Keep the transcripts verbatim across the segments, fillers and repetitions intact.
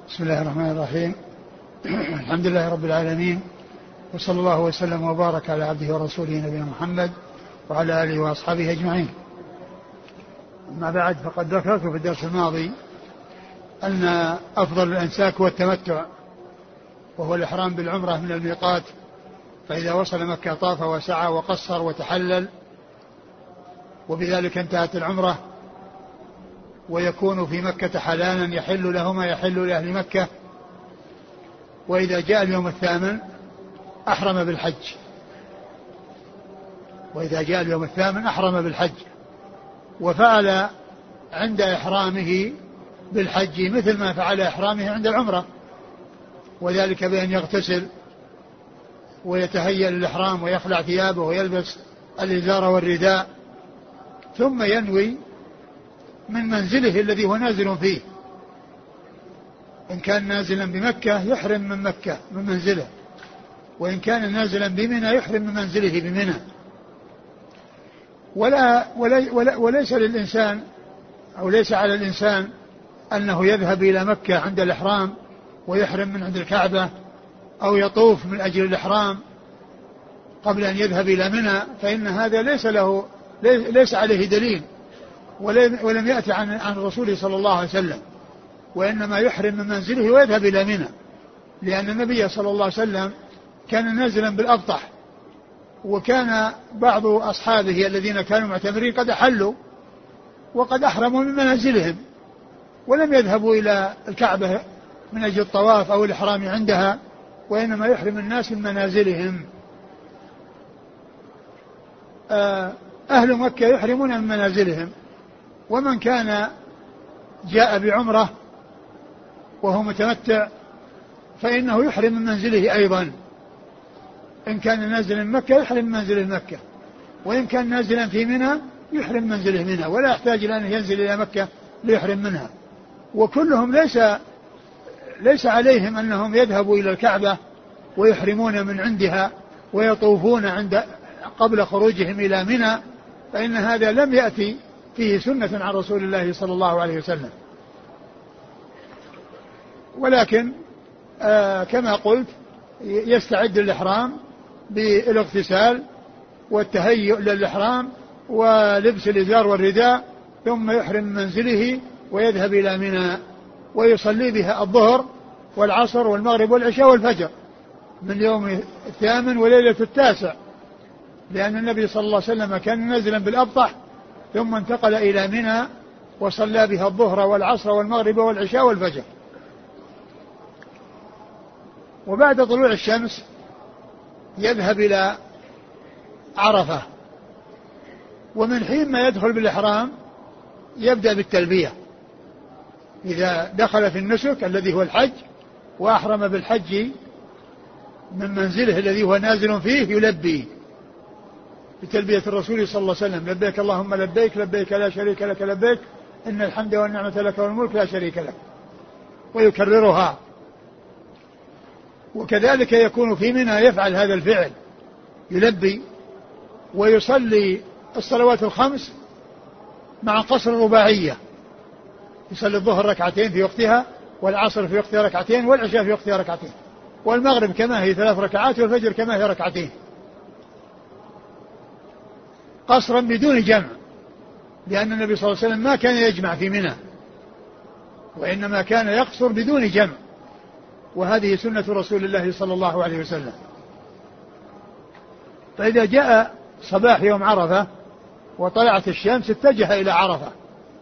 بسم الله الرحمن الرحيم. الحمد لله رب العالمين، وصلى الله وسلم وبارك على عبده ورسوله نبينا محمد وعلى آله وأصحابه أجمعين. أما بعد، فقد ذكرت في الدرس الماضي أن أفضل الأنساك هو التمتع، وهو الإحرام بالعمرة من الميقات، فإذا وصل مكة طاف وسعى وقصر وتحلل، وبذلك انتهت العمرة، ويكون في مكة حلالا يحل له ما يحل لأهل مكة. وإذا جاء اليوم الثامن أحرم بالحج وإذا جاء اليوم الثامن أحرم بالحج وفعل عند إحرامه بالحج مثل ما فعل إحرامه عند العمرة، وذلك بأن يغتسل ويتهيأ للإحرام ويخلع ثيابه ويلبس الإزار والرداء، ثم ينوي من منزله الذي هو نازل فيه. إن كان نازلا بمكة يحرم من مكة من منزله، وإن كان نازلا بمنى يحرم من منزله بمنى. ولا, ولا, ولا وليس للإنسان أو ليس على الإنسان أنه يذهب إلى مكة عند الإحرام ويحرم من عند الكعبة، أو يطوف من أجل الإحرام قبل أن يذهب إلى منى، فإن هذا ليس له ليس عليه دليل ولم يأتي عن عن الرسول صلى الله عليه وسلم، وإنما يحرم من منزله ويذهب إلى منى، لأن النبي صلى الله عليه وسلم كان نازلا بالأبطح، وكان بعض أصحابه الذين كانوا معتمرين قد أحلوا وقد أحرموا من منازلهم ولم يذهبوا إلى الكعبة من أجل الطواف أو الإحرام عندها، وإنما يحرم الناس من منازلهم. أهل مكة يحرمون من منازلهم، ومن كان جاء بعمرة وهو متمتع فإنه يحرم من منزله أيضا. إن كان نازلا من مكة يحرم من منزله مكة، وإن كان نازلا في منى يحرم من منزله منى، ولا يحتاج إلى أن ينزل إلى مكة ليحرم منها. وكلهم ليس ليس عليهم أنهم يذهبوا إلى الكعبة ويحرمون من عندها ويطوفون عند قبل خروجهم إلى منى، فإن هذا لم يأتي فيه سنة عن رسول الله صلى الله عليه وسلم. ولكن آه كما قلت يستعد للإحرام بالاغتسال والتهيؤ للإحرام ولبس الإزار والرداء، ثم يحرم من منزله ويذهب إلى منى ويصلي بها الظهر والعصر والمغرب والعشاء والفجر من يوم الثامن وليلة التاسع، لأن النبي صلى الله عليه وسلم كان نازلا بالأبطح ثم انتقل إلى منى وصلى بها الظهر والعصر والمغرب والعشاء والفجر. وبعد طلوع الشمس يذهب إلى عرفة، ومن حين ما يدخل بالإحرام يبدأ بالتلبية. إذا دخل في النسك الذي هو الحج وأحرم بالحج من منزله الذي هو نازل فيه يلبي بتلبية الرسول صلى الله عليه وسلم: لبيك اللهم لبيك لبيك لا شريك لك لبيك إن الحمد والنعمة لك والملك لا شريك لك، ويكررها. وكذلك يكون في منى يفعل هذا الفعل، يلبي ويصلي الصلوات الخمس مع قصر الرباعية، يصلي الظهر ركعتين في وقتها، والعصر في وقتها ركعتين، والعشاء في وقتها ركعتين، والمغرب كما هي ثلاث ركعات، والفجر كما هي ركعتين، قصرا بدون جمع، لأن النبي صلى الله عليه وسلم ما كان يجمع في منى، وإنما كان يقصر بدون جمع، وهذه سنة رسول الله صلى الله عليه وسلم. فإذا جاء صباح يوم عرفة وطلعت الشمس اتجه إلى عرفة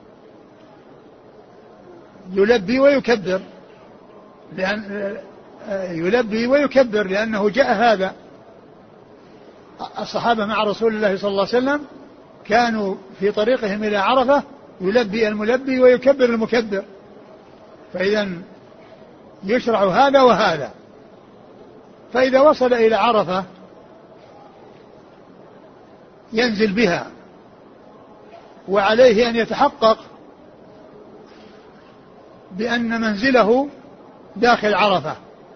يلبي ويكبر، لأن يلبي ويكبر لأنه جاء هذا. الصحابة مع رسول الله صلى الله عليه وسلم كانوا في طريقهم إلى عرفة يلبي الملبي ويكبر المكبر، فإذا يشرع هذا وهذا. فإذا وصل إلى عرفة ينزل بها، وعليه أن يتحقق بأن منزله داخل عرفة،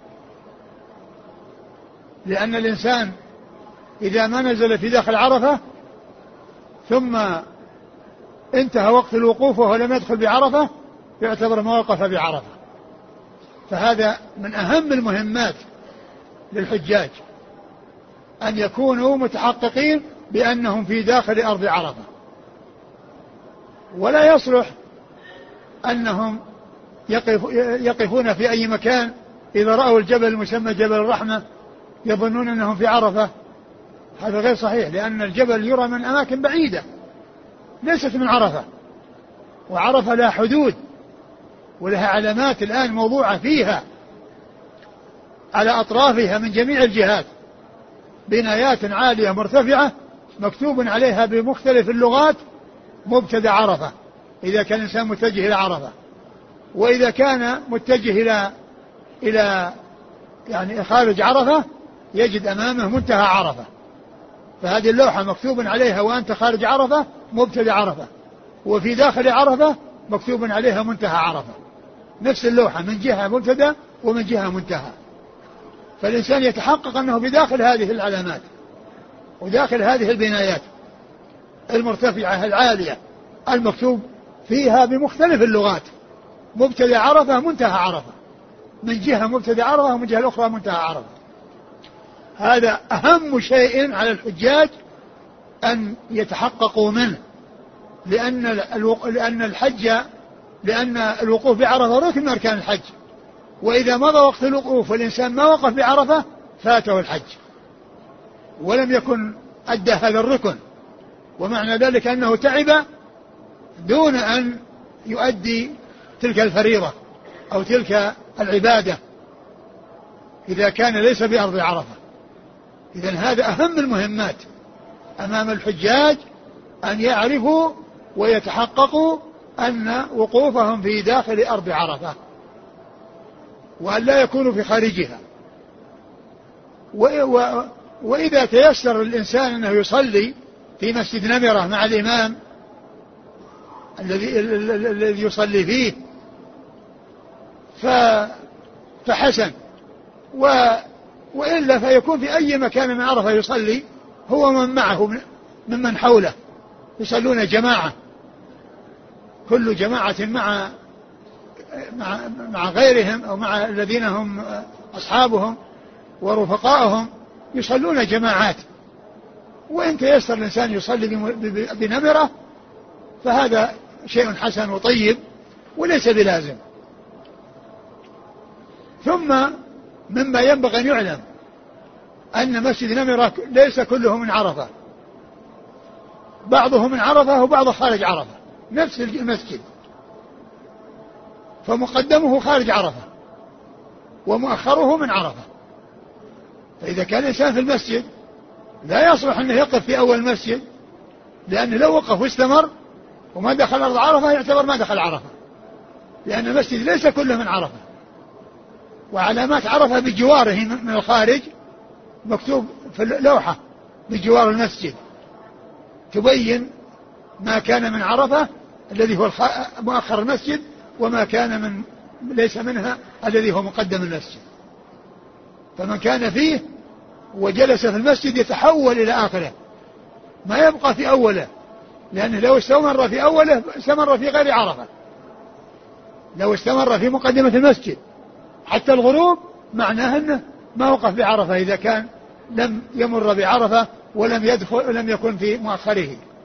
لأن الإنسان إذا ما نزل في داخل عرفة ثم انتهى وقت الوقوف وهو لم يدخل بعرفة يعتبر ما وقف بعرفة. فهذا من أهم المهمات للحجاج أن يكونوا متحققين بأنهم في داخل أرض عرفة، ولا يصلح أنهم يقف يقفون في أي مكان إذا رأوا الجبل المسمى جبل الرحمة يظنون أنهم في عرفة. هذا غير صحيح، لأن الجبل يرى من أماكن بعيدة ليست من عرفة، وعرفة لها حدود ولها علامات الآن موضوعة فيها على أطرافها من جميع الجهات، بنايات عالية مرتفعة مكتوب عليها بمختلف اللغات مبتدأ عرفة إذا كان الإنسان متجه إلى عرفة، وإذا كان متجه إلى إلى يعني خارج عرفة يجد أمامه منتهى عرفة. فهذه اللوحة مكتوب عليها وأنت خارج عرفة مبتدأ عرفة، وفي داخل عرفة مكتوب عليها منتهى عرفة، نفس اللوحة من جهة مبتدأ ومن جهة منتهى. فالإنسان يتحقق أنه بداخل هذه العلامات وداخل هذه البنايات المرتفعة العالية المكتوب فيها بمختلف اللغات مبتدأ عرفة منتهى عرفة، من جهة مبتدأ عرفة ومن جهة الأخرى منتهى عرفة. هذا أهم شيء على الحجاج أن يتحققوا منه، لأن لأن الحج لأن الوقوف بعرفة ركن من أركان الحج، وإذا مضى وقت الوقوف والإنسان ما وقف بعرفة فاته الحج ولم يكن أدى هذا الركن، ومعنى ذلك أنه تعب دون أن يؤدي تلك الفريضة أو تلك العبادة إذا كان ليس بأرض عرفة. إذن هذا أهم المهمات أمام الحجاج، أن يعرفوا ويتحققوا أن وقوفهم في داخل أرض عرفة وأن لا يكونوا في خارجها. وإذا تيسر الإنسان أنه يصلي في مسجد نمرة مع الإمام الذي الذي يصلي فيه فحسن، وإلا فيكون في أي مكان من عرفة يصلي هو من معه ممن حوله يصلون جماعة، كل جماعة مع مع مع غيرهم أو مع الذين هم أصحابهم ورفقائهم يصلون جماعات. وإن تيسر الإنسان يصلي بنمرة فهذا شيء حسن وطيب وليس بلازم. ثم مما ينبغي أن يعلم أن مسجد نمرة ليس كله من عرفة، بعضه من عرفة وبعضه خارج عرفة، نفس المسجد فمقدمه خارج عرفة ومؤخره من عرفة. فإذا كان الإنسان في المسجد لا يصلح أنه يقف في أول المسجد، لأنه لو وقف واستمر وما دخل أرض عرفة يعتبر ما دخل عرفة، لأن المسجد ليس كله من عرفة، وعلامات عرفة بجواره من الخارج مكتوب في اللوحة بجوار المسجد تبين ما كان من عرفة الذي هو مؤخر المسجد، وما كان من ليس منها الذي هو مقدم المسجد. فمن كان فيه وجلس في المسجد يتحول إلى آخره، ما يبقى في أوله، لأنه لو استمر في أوله استمر في غير عرفة. لو استمر في مقدمة المسجد حتى الغروب معناه أنه ما وقف بعرفة إذا كان لم يمر بعرفة ولم يدخل ولم يكن في مؤخره.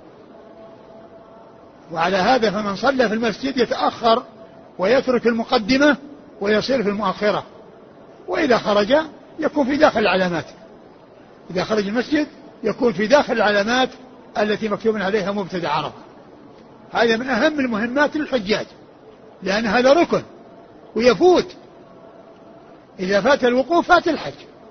وعلى هذا فمن صلى في المسجد يتأخر ويترك المقدمة ويصير في المؤخرة، وإذا خرج يكون في داخل العلامات، إذا خرج المسجد يكون في داخل العلامات التي مكتوب عليها مبتدأ عرفة. هذا من أهم المهمات للحجاج، لأن هذا ركن ويفوت، إذا فات الوقوف فات الحج،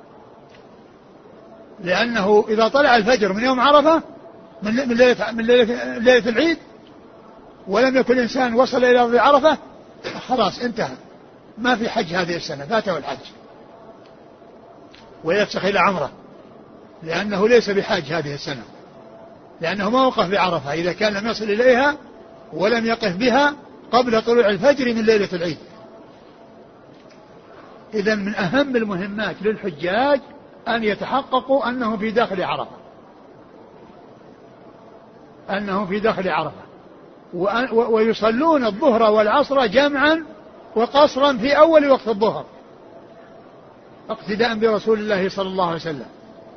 لأنه إذا طلع الفجر من يوم عرفة من ليلة, من ليلة, ليلة العيد ولم يكن الإنسان وصل إلى أرض عرفة خلاص انتهى، ما في حج هذه السنة، فاته الحج ويفسخ إلى عمره، لأنه ليس بحاج هذه السنة، لأنه ما وقف بعرفة إذا كان لم يصل إليها ولم يقف بها قبل طلوع الفجر من ليلة العيد. إذن من أهم المهمات للحجاج أن يتحققوا أنهم في داخل عرفة، أنهم في داخل عرفة ويصلون الظهر والعصر جمعا وقصرا في أول وقت الظهر اقتداء برسول الله صلى الله عليه وسلم،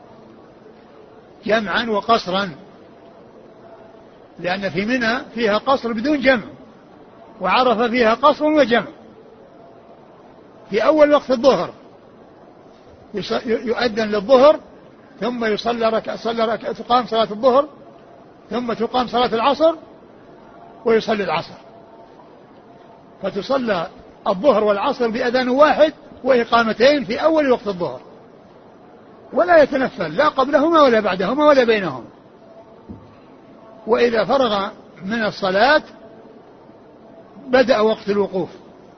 جمعا وقصرا، لأن في منى فيها قصر بدون جمع، وعرف فيها قصر وجمع. في أول وقت الظهر يؤذن للظهر، ثم يصلى ركعة صلى ركعة تقام صلاة الظهر، ثم تقام صلاة العصر ويصلي العصر، فتصلى الظهر والعصر بأذان واحد وإقامتين في أول وقت الظهر، ولا يتنفل لا قبلهما ولا بعدهما ولا بينهما. وإذا فرغ من الصلاة بدأ وقت الوقوف،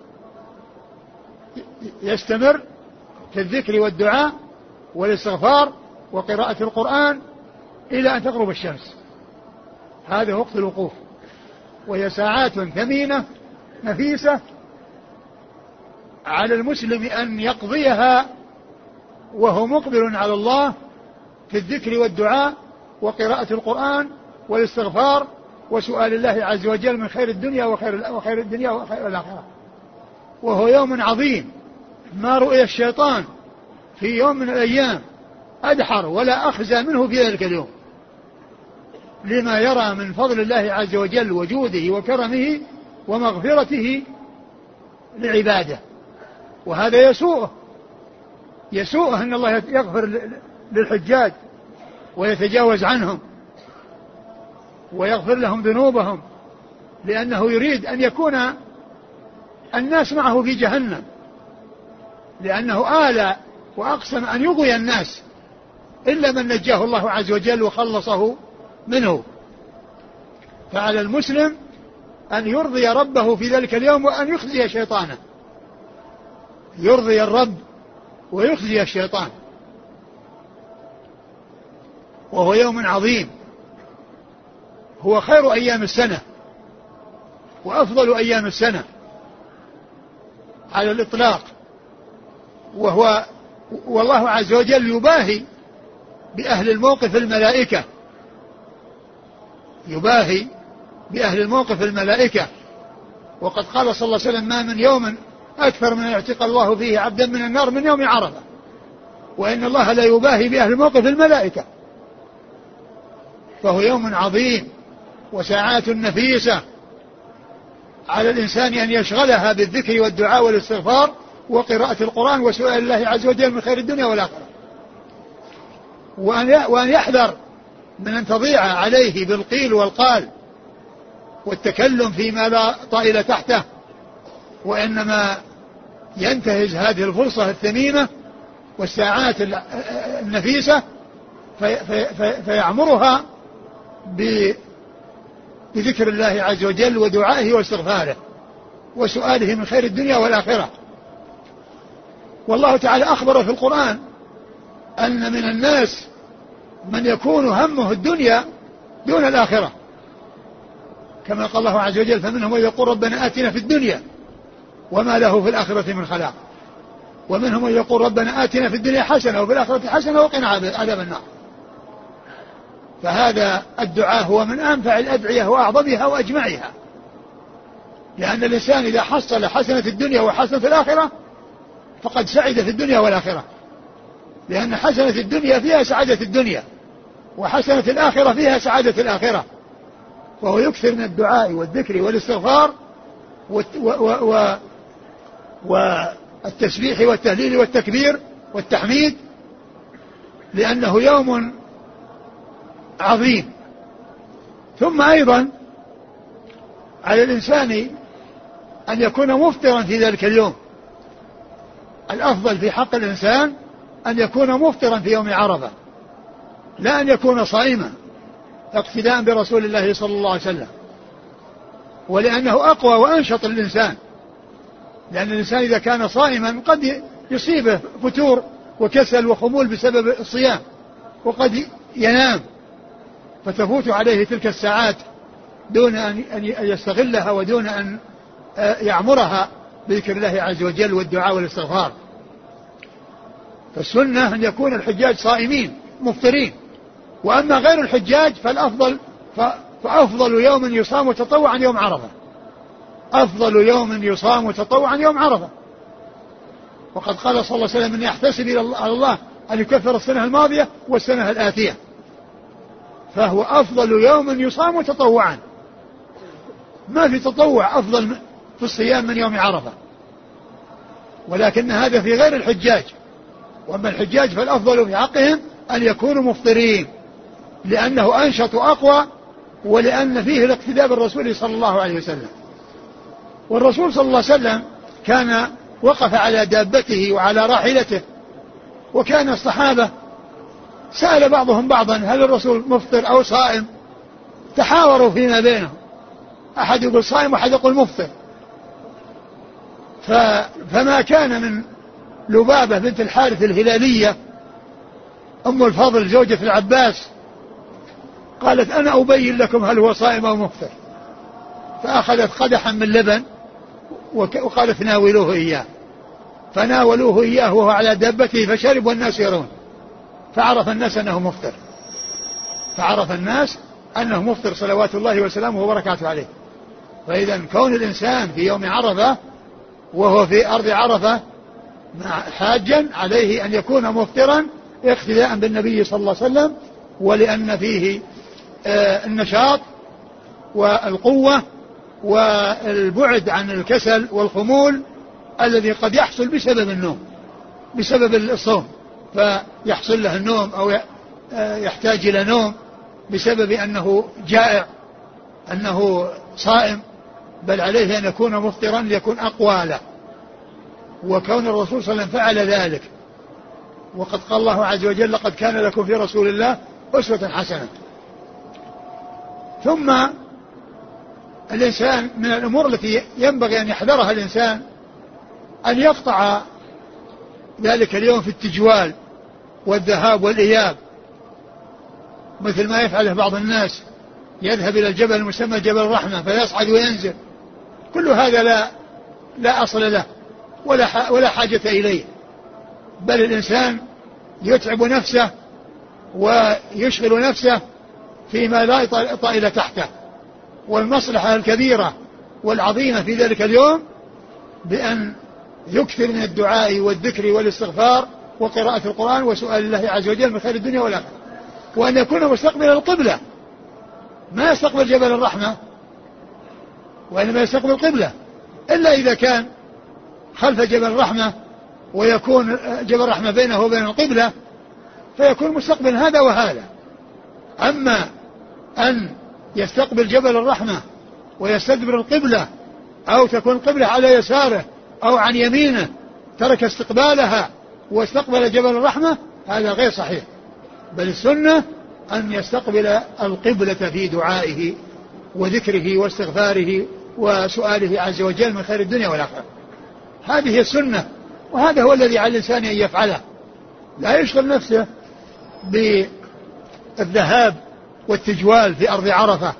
يستمر في الذكر والدعاء والاستغفار وقراءة القرآن إلى أن تغرب الشمس. هذا وقت الوقوف، وهي ساعات ثمينة نفيسة على المسلم أن يقضيها وهو مقبل على الله في الذكر والدعاء وقراءة القرآن والاستغفار وسؤال الله عز وجل من خير الدنيا وخير, وخير الدنيا وخير الآخرة. وهو يوم عظيم ما رؤي الشيطان في يوم من الأيام أدحر ولا أخزى منه في ذلك اليوم، لما يرى من فضل الله عز وجل وجوده وكرمه ومغفرته لعباده. وهذا يسوءه يسوءه أن الله يغفر للحجاج ويتجاوز عنهم ويغفر لهم ذنوبهم، لأنه يريد أن يكون الناس معه في جهنم، لأنه آل وأقسم أن يغوي الناس إلا من نجاه الله عز وجل وخلصه منه. فعلى المسلم أن يرضي ربه في ذلك اليوم وأن يخزي شيطانه، يرضي الرب ويخزي الشيطان. وهو يوم عظيم، هو خير أيام السنة وأفضل أيام السنة على الإطلاق. وهو والله عز وجل يباهي بأهل الموقف الملائكة، يباهي بأهل الموقف الملائكة. وقد قال صلى الله عليه وسلم: ما من يوم أكثر من يعتق الله فيه عبدا من النار من يوم عرفة، وإن الله لا يباهي بأهل الموقف الملائكة. فهو يوم عظيم وساعات نفيسة على الإنسان أن يشغلها بالذكر والدعاء والاستغفار وقراءة القرآن وسؤال الله عز وجل من خير الدنيا والآخرة، وأن يحذر من أن تضيع عليه بالقيل والقال والتكلم فيما لا طائل تحته، وإنما ينتهز هذه الفرصة الثمينة والساعات النفيسة في في فيعمرها بذكر الله عز وجل ودعائه واستغفاره وسؤاله من خير الدنيا والآخرة. والله تعالى أخبر في القرآن أن من الناس من يكون همه الدنيا دون الآخرة، كما قال الله عز وجل: فمنهم من يقول ربنا آتنا في الدنيا وما له في الآخرة من خلاق، ومنهم من يقول ربنا آتنا في الدنيا حسنة وفي الآخرة حسنة وقنا عذاب النار. فهذا الدعاء هو من أنفع الأدعية وأعظمها وأجمعها، لأن الإنسان إذا حصل حسنة الدنيا وحسنة الآخرة فقد سعد في الدنيا والآخرة، لأن حسنة الدنيا فيها سعادة الدنيا وحسنة الآخرة فيها سعادة الآخرة. وهو يكثر من الدعاء والذكر والاستغفار والتسبيح والتهليل والتكبير والتحميد، لأنه يوم عظيم. ثم أيضا على الإنسان أن يكون مفطرا في ذلك اليوم. الأفضل في حق الإنسان أن يكون مفطرا في يوم عرفة، لا أن يكون صائما اقتداء برسول الله صلى الله عليه وسلم، ولأنه أقوى وأنشط للإنسان، لأن الإنسان إذا كان صائما قد يصيبه فتور وكسل وخمول بسبب الصيام، وقد ينام فتفوت عليه تلك الساعات دون أن يستغلها ودون أن يعمرها بذكر الله عز وجل والدعاء والاستغفار. فالسنة أن يكون الحجاج صائمين مفطرين، وأما غير الحجاج فالأفضل فأفضل يوم يصام تطوعا يوم عرفة، أفضل يوم يصام تطوعا يوم عرفة. وقد قال صلى الله عليه وسلم: إني أحتسب إلى الله أن يكفر السنة الماضية والسنة الآتية. فهو أفضل يوم يصام تطوعا، ما في تطوع أفضل في الصيام من يوم عرفة، ولكن هذا في غير الحجاج. وأما الحجاج فالأفضل في حقهم أن يكونوا مفطرين، لأنه أنشط وأقوى، ولأن فيه الاقتداء بالرسول صلى الله عليه وسلم. والرسول صلى الله عليه وسلم كان وقف على دابته وعلى راحلته، وكان الصحابة سأل بعضهم بعضا: هل الرسول مفطر أو صائم؟ تحاوروا فيما بينهم، أحد يقول صائم وأحد يقول مفطر. فما كان من لبابة بنت الحارث الهلالية أم الفضل زوجة العباس قالت: أنا أبين لكم هل هو صائم أو مفطر. فأخذت قدحا من لبن وقالت: ناولوه إياه. فناولوه إياه وهو على دابته فشرب والناس يرون، فعرف الناس أنه مفطر، فعرف الناس أنه مفطر صلوات الله وسلامه وبركاته عليه. فإذا كون الإنسان في يوم عرفة وهو في أرض عرفة حاجا عليه أن يكون مفطرا اقتداء بالنبي صلى الله عليه وسلم، ولأن فيه آه النشاط والقوة والبعد عن الكسل والخمول الذي قد يحصل بسبب النوم، بسبب الصوم، فيحصل له النوم أو يحتاج إلى نوم بسبب أنه جائع، أنه صائم، بل عليه أن يكون مفطرا ليكون أقوى له. وكون الرسول صلى الله عليه وسلم فعل ذلك، وقد قال الله عز وجل: لقد كان لكم في رسول الله أسوة حسنة. ثم الإنسان من الأمور التي ينبغي أن يحذرها الإنسان أن يقطع ذلك اليوم في التجوال والذهاب والإياب، مثل ما يفعله بعض الناس، يذهب إلى الجبل المسمى جبل الرحمة فيصعد وينزل. كل هذا لا لا أصل له ولا ولا حاجة إليه، بل الإنسان يتعب نفسه ويشغل نفسه فيما لا طائل تحته. والمصلحة الكبيرة والعظيمة في ذلك اليوم بأن يكثر من الدعاء والذكر والاستغفار وقراءة القرآن وسؤال الله عز وجل من خير الدنيا والآخرة، وأن يكون مستقبل القبلة، ما يستقبل جبل الرحمة وإنما يستقبل القبلة، إلا إذا كان خلف جبل الرحمة ويكون جبل الرحمة بينه وبين القبلة فيكون مستقبل هذا وهذا. أما أن يستقبل جبل الرحمة ويستدبر القبلة، أو تكون القبلة على يساره أو عن يمينه، ترك استقبالها واستقبل جبل الرحمة، هذا غير صحيح. بل السنة أن يستقبل القبلة في دعائه وذكره واستغفاره وسؤاله عز وجل من خير الدنيا والآخرة. هذه السنة، وهذا هو الذي على الإنسان أن يفعله، لا يشغل نفسه بالذهاب والتجوال في أرض عرفة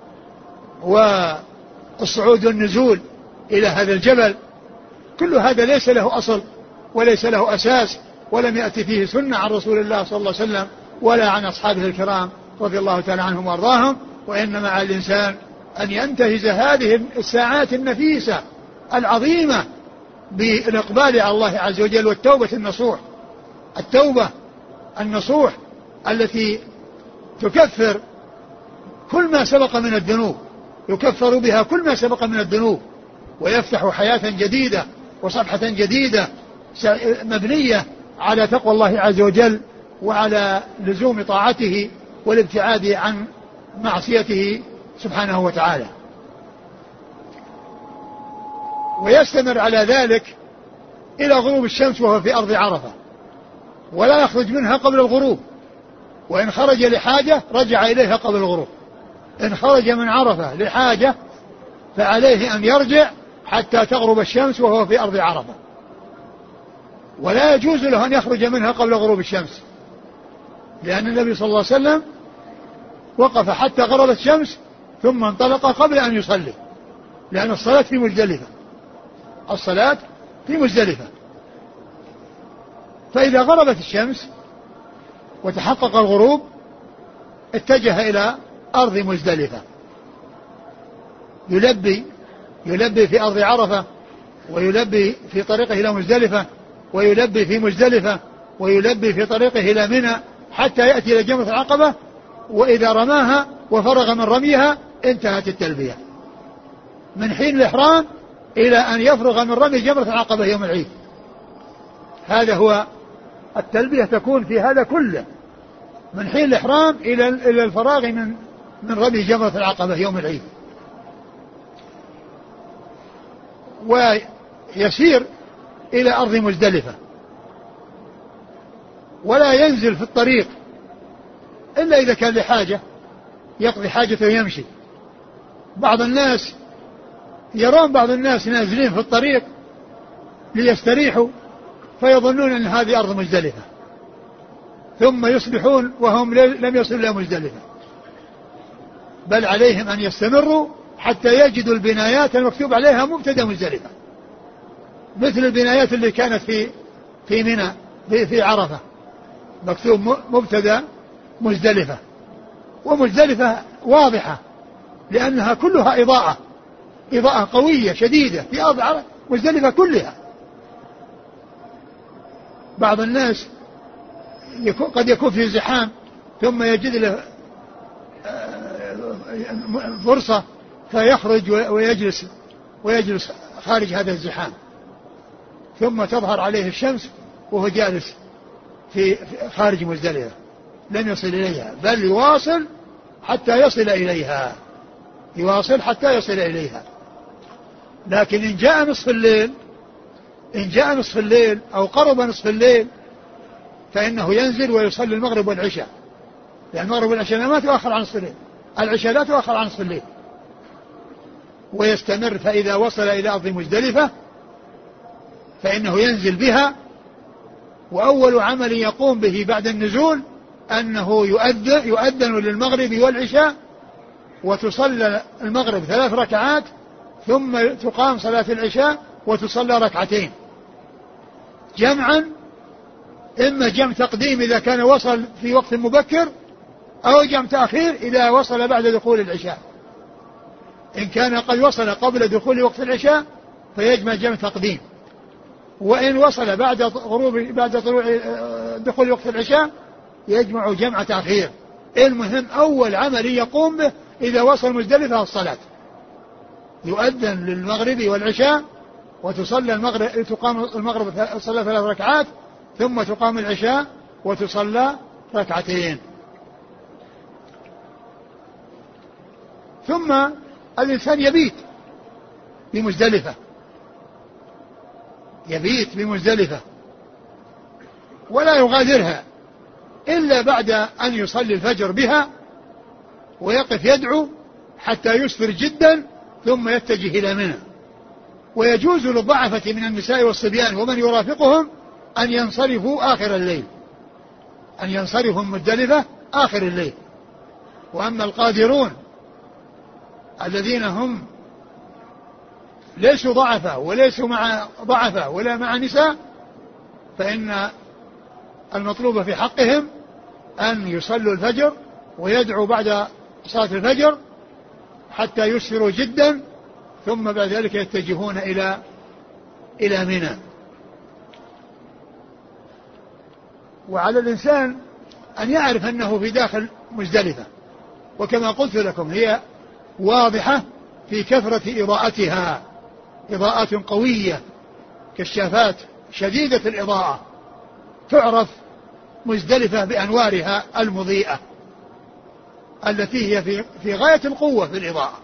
والصعود والنزول إلى هذا الجبل. كل هذا ليس له أصل وليس له أساس، ولم يأتي فيه سنة عن رسول الله صلى الله عليه وسلم ولا عن أصحابه الكرام رضي الله تعالى عنهم وأرضاهم. وإنما على الإنسان أن ينتهز هذه الساعات النفيسة العظيمة بالإقبال على الله عز وجل والتوبة النصوح، التوبة النصوح التي تكفر كل ما سبق من الذنوب، يكفر بها كل ما سبق من الذنوب، ويفتح حياة جديدة وصفحة جديدة مبنية على تقوى الله عز وجل وعلى لزوم طاعته والابتعاد عن معصيته سبحانه وتعالى. ويستمر على ذلك إلى غروب الشمس وهو في أرض عرفة، ولا يخرج منها قبل الغروب، وإن خرج لحاجة رجع إليها قبل الغروب. إن خرج من عرفة لحاجة فعليه أن يرجع حتى تغرب الشمس وهو في أرض عرفة، ولا يجوز له أن يخرج منها قبل غروب الشمس، لأن النبي صلى الله عليه وسلم وقف حتى غربت الشمس ثم انطلق قبل أن يصلي، لأن الصلاة في مزدلفة، الصلاة في مزدلفة. فإذا غربت الشمس وتحقق الغروب اتجه إلى أرض مزدلفة يلبي يلبي في أرض عرفة، ويلبي في طريقه إلى مزدلفة، ويلبي في مزدلفة، ويلبي في طريقه إلى منى حتى يأتي إلى جمرة العقبة، وإذا رماها وفرغ من رميها انتهت التلبية من حين الإحرام إلى أن يفرغ من رمي جمرة العقبة يوم العيد. هذا هو التلبية، تكون في هذا كله من حين الإحرام إلى إلى الفراغ من من رمي جمرة العقبة يوم العيد. ويسير إلى أرض مزدلفة ولا ينزل في الطريق إلا إذا كان لحاجة يقضي حاجته ويمشي. بعض الناس يرون بعض الناس نازلين في الطريق ليستريحوا فيظنون أن هذه أرض مزدلفة، ثم يصبحون وهم لم يصلوا إلى مزدلفة، بل عليهم أن يستمروا حتى يجدوا البنايات المكتوب عليها مبتدأ مزدلفة، مثل البنايات اللي كانت في في منى في, في عرفة مكتوب مبتدأ مزدلفة. ومزدلفة واضحة لأنها كلها إضاءة إضاءة قوية شديدة في أرض عرفة مزدلفة كلها. بعض الناس يكون قد يكون في زحام ثم يجد له فرصة فيخرج ويجلس ويجلس خارج هذا الزحام، ثم تظهر عليه الشمس وهو جالس في خارج مزدلفة لم يصل إليها، بل يواصل حتى يصل إليها يواصل حتى يصل إليها. لكن إن جاء نصف الليل إن جاء نصف الليل أو قرب نصف الليل فإنه ينزل ويصلي المغرب والعشاء، لأن المغرب والعشاء ما تؤخر عن نصف الليل، العشاء لا تؤخر عن نصف الليل، ويستمر. فإذا وصل إلى أرض مزدلفة فإنه ينزل بها، وأول عمل يقوم به بعد النزول أنه يؤذن, يؤذن للمغرب والعشاء، وتصلى المغرب ثلاث ركعات، ثم تقام صلاة العشاء وتصلى ركعتين جمعا، إما جمع تقديم إذا كان وصل في وقت مبكر، أو جمع تأخير إذا وصل بعد دخول العشاء. إن كان قد وصل قبل دخول وقت العشاء فيجمع جمع تقديم، وإن وصل بعد غروب بعد طلوع دخول وقت العشاء يجمع جمع تأخير. المهم أول عمل يقوم به إذا وصل مزدلفة الصلاة، يؤذن للمغرب والعشاء وتصلى المغرب تقام المغرب تصلى ثلاث ركعات، ثم تقام العشاء وتصلى ركعتين. ثم الإنسان يبيت بمزدلفة يبيت بمزدلفة ولا يغادرها إلا بعد أن يصلي الفجر بها ويقف يدعو حتى يسفر جدا، ثم يتجه إلى منى. ويجوز للضعفة من النساء والصبيان ومن يرافقهم أن ينصرفوا آخر الليل أن ينصرفوا مزدلفة آخر الليل. وأما القادرون الذين هم ليسوا ضعفة وليسوا مع ضعفة ولا مع نساء، فإن المطلوب في حقهم أن يصلوا الفجر ويدعوا بعد صلاة الفجر حتى يسفروا جدا، ثم بعد ذلك يتجهون إلى إلى منى. وعلى الإنسان أن يعرف أنه في داخل مزدلفة، وكما قلت لكم هي واضحة في كثرة إضاءتها، إضاءات قوية كالشافات شديدة الإضاءة، تعرف مزدلفة بأنوارها المضيئة التي هي في, في غاية القوة في الإضاءة.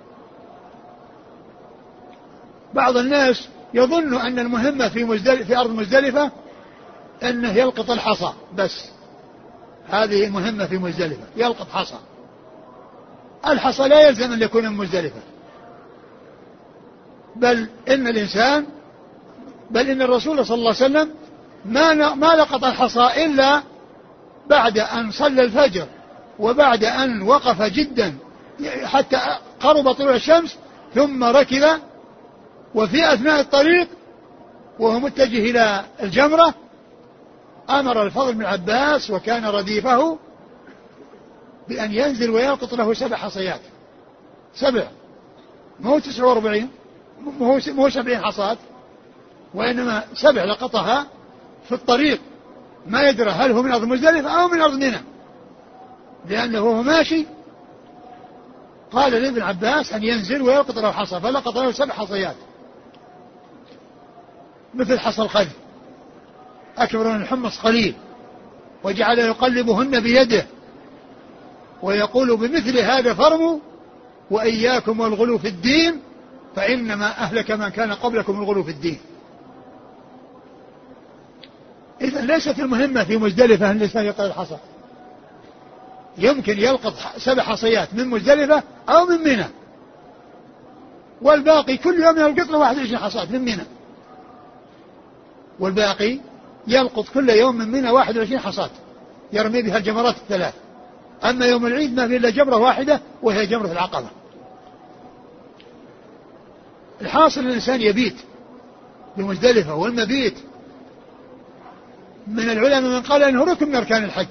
بعض الناس يظن أن المهمة في, مزدلفة في أرض مزدلفة أنه يلقط الحصى بس، هذه المهمة في مزدلفة يلقط حصى. الحصى لا يلزم أن يكون من مزدلفة، بل إن الإنسان بل إن الرسول صلى الله عليه وسلم ما ما لقط الحصى إلا بعد أن صلى الفجر، وبعد أن وقف جدا حتى قرب طلوع الشمس، ثم ركب، وفي أثناء الطريق وهو متجه إلى الجمرة أمر الفضل بن عباس وكان رديفه بأن ينزل ويلقط له سبع حصيات، سبع مو تسع واربعين، مو سبعين حصاة، وإنما سبع لقطها في الطريق، ما يدرى هل هو من أرض مزدلفة أو من أرض منى، لأنه هو ماشي قال لابن عباس أن ينزل ويلقط له حصى، فلقط له سبع حصيات مثل حصى الخذ أكبر من الحمص قليل، وجعل يقلبهن بيده ويقول بمثل هذا فرموا وإياكم والغلو في الدين فإنما أهلك من كان قبلكم الغلو في الدين. إذن ليست المهمة في مزدلفة أن الإنسان يلقط الحصى، يمكن يلقط سبع حصيات من مزدلفة أو من منى، والباقي كل يوم يلقط له واحد وعشرين حصاة من منى، والباقي يلقط كل يوم من منى واحد وعشرين حصاة يرمي بها الجمرات الثلاث. أما يوم العيد ما في إلا جمرة واحدة وهي جمرة العقبة. الحاصل الإنسان يبيت بمزدلفة، والمبيت من العلماء من قال أنه ركن من أركان الحج،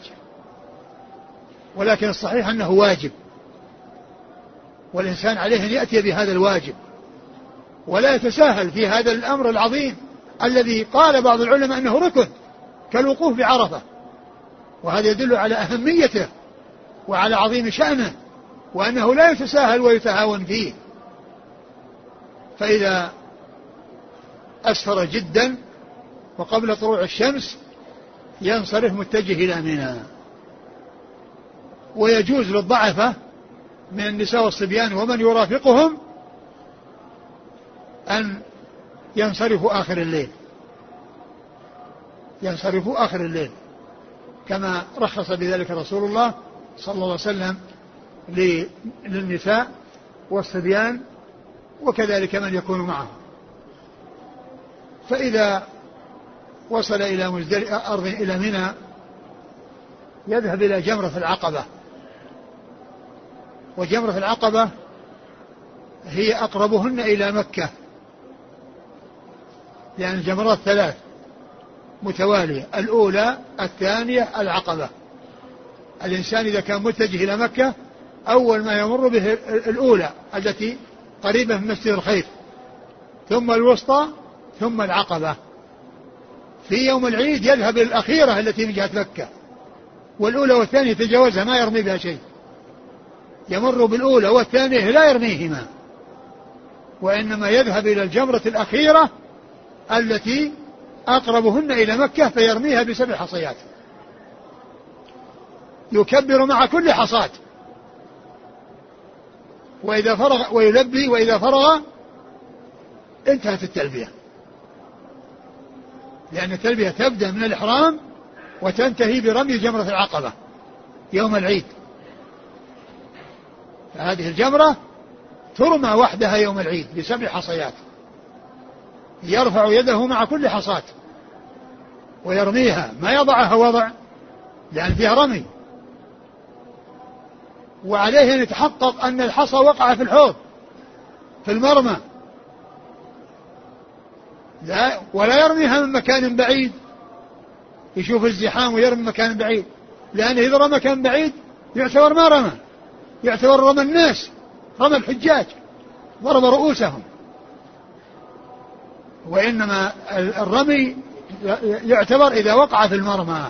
ولكن الصحيح أنه واجب، والإنسان عليه أن يأتي بهذا الواجب ولا يتساهل في هذا الأمر العظيم الذي قال بعض العلماء أنه ركن كالوقوف بعرفة، وهذا يدل على أهميته وعلى عظيم شأنه، وأنه لا يتساهل ويتهاون فيه. فإذا أسفر جدا وقبل طلوع الشمس ينصرف متجه إلى منى. ويجوز للضعفة من النساء والصبيان ومن يرافقهم أن ينصرفوا آخر الليل، ينصرفوا آخر الليل كما رخص بذلك رسول الله صلى الله عليه وسلم للنساء والصبيان وكذلك من يكون معه. فإذا وصل إلى مزدل أرض إلى منى يذهب إلى جمرة العقبة، وجمرة العقبة هي أقربهن إلى مكة، لأن يعني الجمرات ثلاث متوالية، الأولى الثانية العقبة. الإنسان إذا كان متجه إلى مكة أول ما يمر به الأولى التي قريبة من مسجد الخير، ثم الوسطى، ثم العقبة. في يوم العيد يذهب الأخيرة التي من جهة مكة، والأولى والثانية يتجاوزها ما يرمي بها شيء، يمر بالأولى والثانية لا يرميهما، وإنما يذهب إلى الجمرة الأخيرة التي أقربهن إلى مكة فيرميها بسبع حصيات، يكبر مع كل حصاة، وإذا فرغ ويلبي، وإذا فرغ انتهت التلبية، لأن التلبية تبدأ من الإحرام وتنتهي برمي جمرة العقبة يوم العيد. فهذه الجمرة ترمى وحدها يوم العيد بسبع حصيات، يرفع يده مع كل حصاة ويرميها، ما يضعها وضع لأن فيها رمي، وعليه أن يتحقق أن الحصى وقع في الحوض في المرمى، لا ولا يرميها من مكان بعيد يشوف الزحام ويرمي مكان بعيد، لأنه إذا رمى مكان بعيد يعتبر ما رمى، يعتبر رمى الناس، رمى الحجاج، ضرب رؤوسهم. وإنما الرمي يعتبر إذا وقع في المرمى،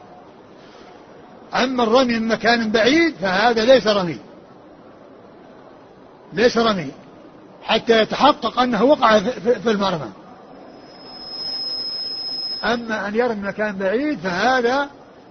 أما الرمي من مكان بعيد فهذا ليس رمي، ليس رمي حتى يتحقق أنه وقع في المرمى. أما أن يرمي مكان بعيد فهذا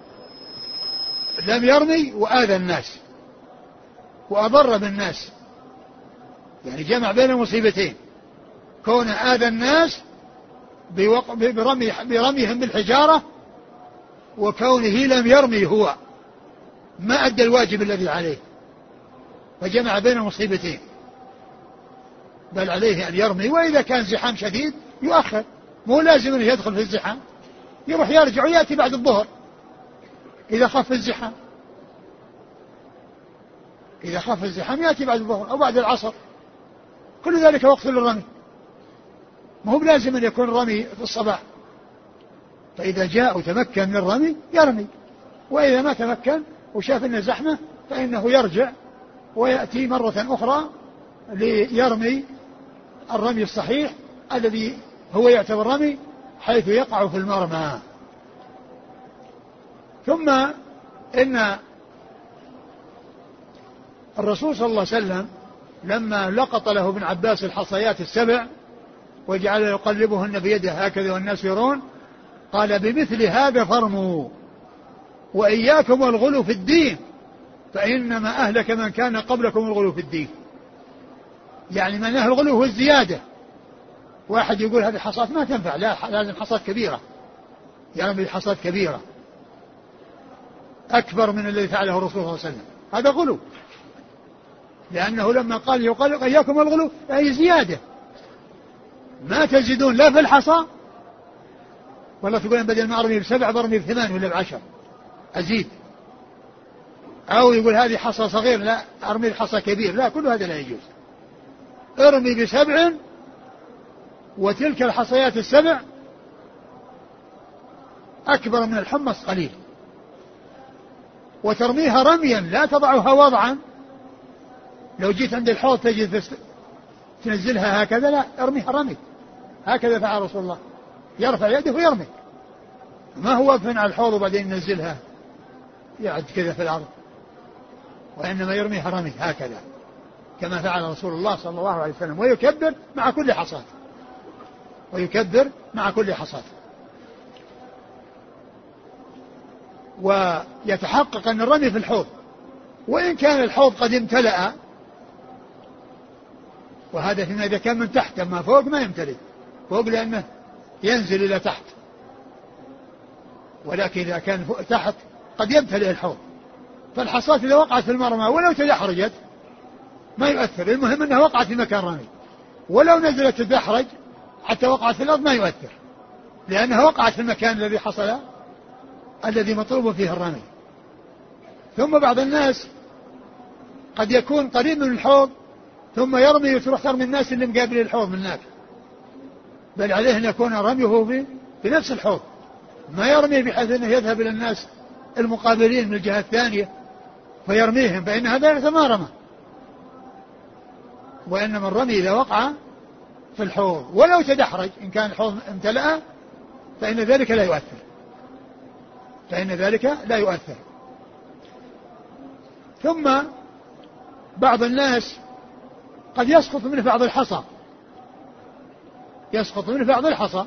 لم يرمي وآذى الناس وأضر بالناس، يعني جمع بين المصيبتين، كون آذى الناس برمي برميهم بالحجارة، وكونه لم يرمي هو ما أدى الواجب الذي عليه، فجمع بين المصيبتين. بل عليه أن يرمي، وإذا كان زحام شديد يؤخر، مو لازم أن يدخل في الزحام، يروح يرجع ويأتي بعد الظهر إذا خف الزحام، إذا خف الزحام يأتي بعد الظهر أو بعد العصر، كل ذلك وقت للرمي، ما هو بلازم أن يكون الرمي في الصباح. فإذا جاء وتمكن من الرمي يرمي، وإذا ما تمكن وشاف أنه زحمة فإنه يرجع ويأتي مرة أخرى ليرمي الرمي الصحيح الذي هو يعتبر رمي حيث يقع في المرمى. ثم إن الرسول صلى الله عليه وسلم لما لقط له ابن عباس الحصيات السبع وجعل يقلبهن بيده هكذا والناس يرون، قال بمثل هذا فارموا وإياكم والغلو في الدين فإنما أهلك من كان قبلكم الغلو في الدين. يعني معناه الغلو هو الزيادة. واحد يقول هذه حصاة ما تنفع، لا لازم حصاة كبيرة، يعني حصاة كبيرة أكبر من الذي فعله الرسول صلى الله عليه وسلم، هذا غلو، لأنه لما قال يقال إياكم الغلو أي زيادة، ما تزيدون لا في الحصى ولا تقولون بدل ما أرمي بسبع برمي بثمان ولا بعشر أزيد، أو يقول هذه حصى صغير لا أرمي الحصى كبير، لا، كل هذا لا يجوز. ارمي بسبع وتلك الحصيات السبع أكبر من الحمص قليل، وترميها رميا لا تضعها وضعا. لو جيت عند الحوض تجد تنزلها هكذا، لا، ارميها رمي، هكذا فعل رسول الله، يرفع يده ويرمي، ما هو واقف على الحوض وبعدين ينزلها يعد كذا في الأرض، وإنما يرميها رمي هكذا كما فعل رسول الله صلى الله عليه وسلم، ويكبر مع كل حصاة، ويكبر مع كل حصاة، ويتحقق أن الرمي في الحوض، وإن كان الحوض قد امتلأ، وهذا فيما إذا كان من تحت، أما فوق ما يمتلئ، فوق لأنه ينزل إلى تحت، ولكن إذا كان تحت قد يمتلئ الحوض، فالحصاة إذا وقعت في المرمى ولو تدحرجت ما يؤثر، المهم أنها وقعت في مكان رمي، ولو نزلت تدحرج حتى وقعت في الأرض ما يؤثر، لأنها وقعت في المكان الذي حصل الذي مطلوب فيه الرمي. ثم بعض الناس قد يكون قريب من الحوض ثم يرمي وتروح ترمي الناس اللي مقابل الحوض من هناك، بل عليه أن يكون رميه في, في نفس الحوض، ما يرمي بحيث أنه يذهب إلى الناس المقابلين من الجهة الثانية فيرميهم، فإن هذا ما رمى، وإنما الرمي إذا وقع في الحوض ولو تدحرج إن كان الحوض امتلأ فإن ذلك لا يؤثر، فإن ذلك لا يؤثر. ثم بعض الناس قد يسقط منه بعض الحصى، يسقط منه بعض الحصى،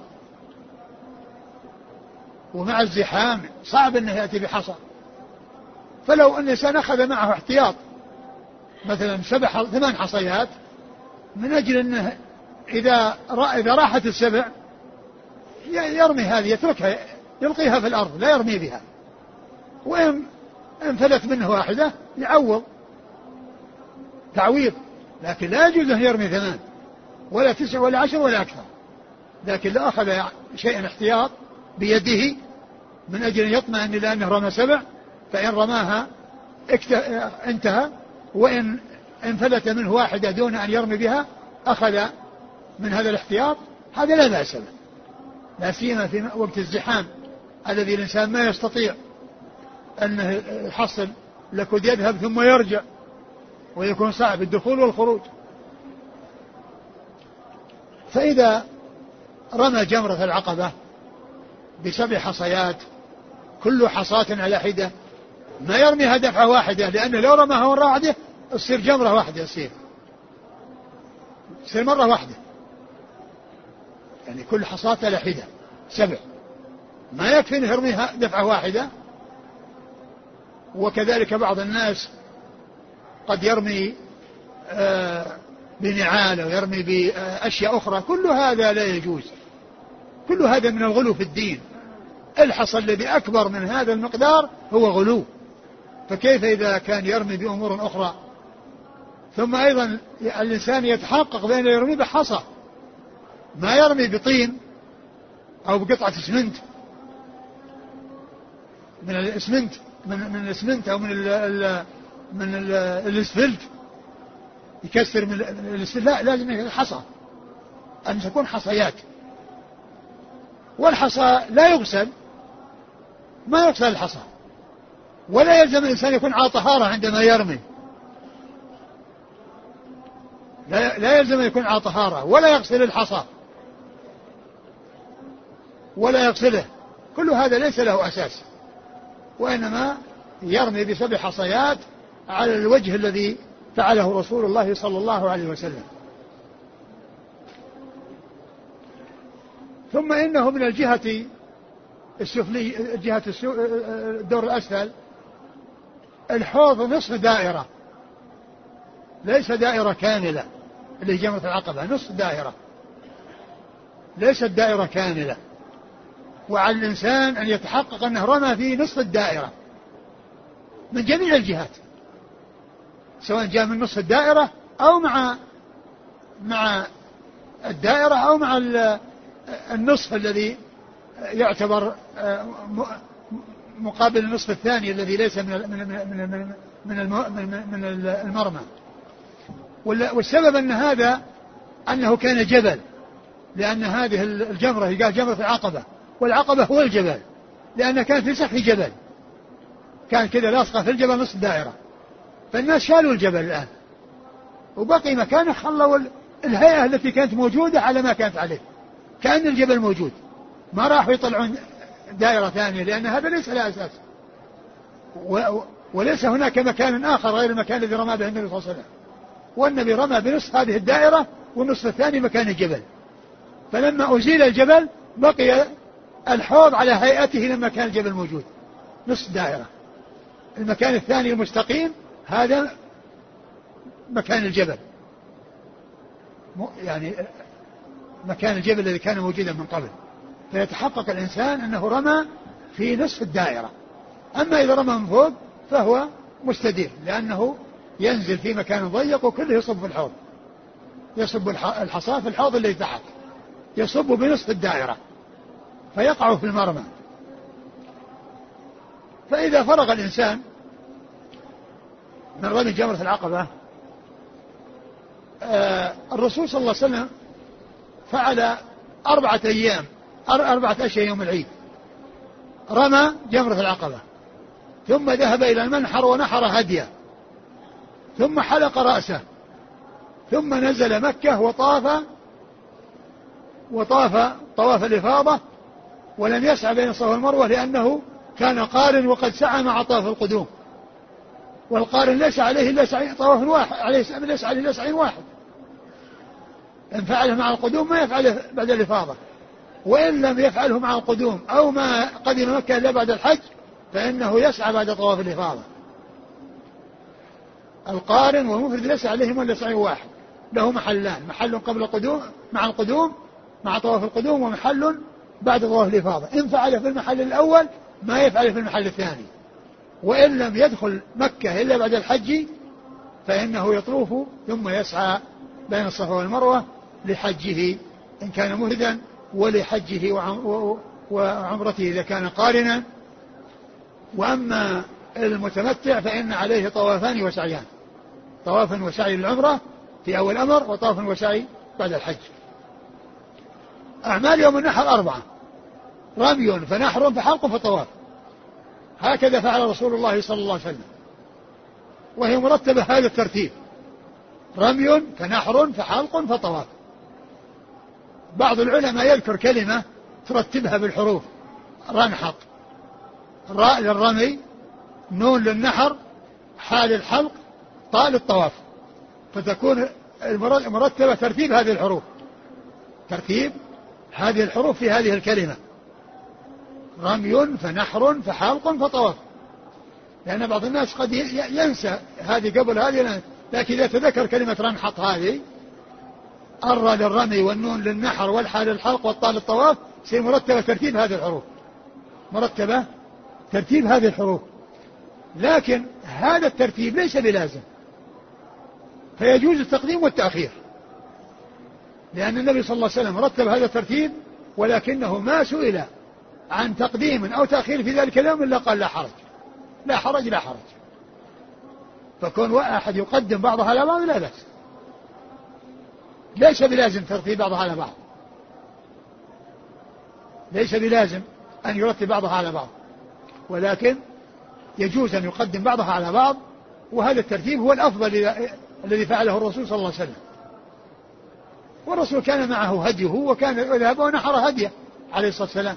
ومع الزحام صعب أنه يأتي بحصى، فلو أن الإنسان أخذ معه احتياط مثلا سبع ثمان حصيات من أجل أنه إذا إذا راحت السبع يرمي هذه، يتركها يلقيها في الأرض لا يرمي بها، وإن انفلت منه واحدة يعوض تعويض، لكن لا يجوز أن يرمي ثمان ولا تسع ولا عشر ولا أكثر، لكن لو أخذ شيئا احتياط بيده من أجل أن يطمئن إلى أنه رمى سبع، فإن رماها انتهى، وإن انفلت منه واحدة دون أن يرمي بها أخذ من هذا الاحتياط، هذا لا بأس به، لا سيما في وقت الزحام الذي الإنسان ما يستطيع أنه يحصل لكد يذهب ثم يرجع ويكون صعب الدخول والخروج. فإذا رمى جمرة العقبة بسبع حصيات كل حصاة على حدة ما يرميها دفعة واحدة، لأنه لو رماها مرة واحدة تصير جمرة واحدة، تصير تصير مرة واحدة، يعني كل حصاة على حدة سبع، ما يكفي أن يرميها دفعة واحدة. وكذلك بعض الناس قد يرمي آه بنعال أو يرمي بأشياء أخرى، كل هذا لا يجوز، كل هذا من الغلو في الدين. الحصى الذي أكبر من هذا المقدار هو غلو، فكيف إذا كان يرمي بأمور أخرى؟ ثم أيضا الإنسان يتحقق بأن يرمي بحصى، ما يرمي بطين أو بقطعة اسمنت من الاسمنت من من الاسمنت أو من ال ال من ال الاسفلت يكسر من الاسفلت، لا، لازم يكون حصى، أن تكون حصيات. والحصى لا يغسل، ما يغسل الحصى، ولا يلزم الإنسان يكون على طهارة عندما يرمي، لا, لا يلزم أن يكون على طهارة، ولا يغسل الحصى ولا يغسله، كل هذا ليس له أساس، وإنما يرمي بسبع حصيات على الوجه الذي فعله رسول الله صلى الله عليه وسلم. ثم إنه من الجهة السفلي، جهة الدور الأسفل، الحوض نصف دائرة، ليس دائرة كاملة اللي هي جمرة العقبة، نصف دائرة ليست دائرة كاملة، وعلى الإنسان أن يتحقق أنه رمى في نصف الدائرة من جميع الجهات، سواء جاء من نصف الدائرة أو مع مع الدائرة أو مع النصف الذي يعتبر مقابل النصف الثاني الذي ليس من من من من المرمى. والسبب أن هذا أنه كان جبل، لأن هذه الجمرة هي قال جمرة العقبة، والعقبة هو الجبل، لأنها كانت في سفح جبل، كان كذا لاصقة في الجبل نصف دائرة، فالناس شالوا الجبل الآن وبقي مكانه، خلوا الهيئة التي كانت موجودة على ما كانت عليه، كأن الجبل موجود، ما راحوا يطلعون دائرة ثانية، لأن هذا ليس له أساس، وليس هناك مكان آخر غير المكان الذي رمى به النبي صلى الله عليه وسلم، والنبي رمى بنصف هذه الدائرة والنصف الثاني مكان الجبل، فلما أزيل الجبل بقي الحوض على هيئته لما كان الجبل موجود نصف دائرة، المكان الثاني المستقيم هذا مكان الجبل، يعني مكان الجبل الذي كان موجودا من قبل، فيتحقق الإنسان أنه رمى في نصف الدائرة. أما إذا رمى من فوق فهو مستدير، لأنه ينزل في مكان ضيق وكله يصب في الحوض، يصب الحصى في الحوض الذي تحت، يصب بنصف الدائرة فيقع في المرمى. فإذا فرغ الإنسان من رمي جمرة العقبة، آه الرسول صلى الله عليه وسلم فعل أربعة أيام أربعة أشياء يوم العيد، رمى جمرة العقبة، ثم ذهب إلى المنحر ونحر هديه، ثم حلق رأسه، ثم نزل مكة وطاف وطاف طواف الإفاضة، ولم يسعى بين الصفا والمروة لأنه كان قارن وقد سعى مع طواف القدوم، والقارن ليس عليه إلا سعي طواف واحد، عليه ليس عليه إلا سعي واحد، إن فعله مع القدوم ما يفعله بعد الإفاضة، وإن لم يفعله مع القدوم أو ما قدم مكة إلا بعد الحج فإنه يسعى بعد طواف الإفاضة. القارن والمفرد ليس عليهم إلا سعي واحد، له محلان، محل قبل القدوم مع القدوم مع طواف القدوم، ومحل بعد طواف الإفاضة، إن فعل في المحل الأول ما يفعل في المحل الثاني، وإن لم يدخل مكة إلا بعد الحج فإنه يطوف ثم يسعى بين الصفا والمروة لحجه إن كان مهردا، ولحجه وعمرته إذا كان قارنا. وأما المتمتع فإن عليه طوافان وسعيان، طواف وسعي للعمرة في أول الأمر، وطواف وسعي بعد الحج. أعمال يوم النحر أربعة: رمي فنحر فحلق فطواف، هكذا فعل رسول الله صلى الله عليه وسلم، وهي مرتبة هذا الترتيب: رمي فنحر فحلق فطواف. بعض العلماء يذكر كلمة ترتبها بالحروف: رنحق، راء للرمي، نون للنحر، حال الحلق، طاء للطواف، فتكون المرتبة ترتيب هذه الحروف، ترتيب هذه الحروف في هذه الكلمة: رمي فنحر فحلق فطواف، لأن بعض الناس قد ينسى هذه قبل هذه، لكن إذا تذكر كلمة رنحق هذه، الراء للرمي والنون للنحر والحال للحلق والطاء للطواف، سي مرتبة ترتيب هذه الحروف، مرتبة ترتيب هذه الحروف. لكن هذا الترتيب ليس بلازم، فيجوز التقديم والتأخير، لأن النبي صلى الله عليه وسلم رتب هذا الترتيب، ولكنه ما سئل عن تقديم أو تأخير في ذلك اليوم إلا قال لا حرج لا حرج لا حرج. فكون أحد يقدم بعضها على بعض لا بأس، ليس بلازم ترتيب بعضها على بعض، ليس بلازم أن يرتب بعضها على بعض، ولكن يجوز أن يقدم بعضها على بعض، وهذا الترتيب هو الأفضل الذي فعله الرسول صلى الله عليه وسلم، والرسول كان معه هديه وكان يذهب ونحر هديه عليه الصلاة والسلام.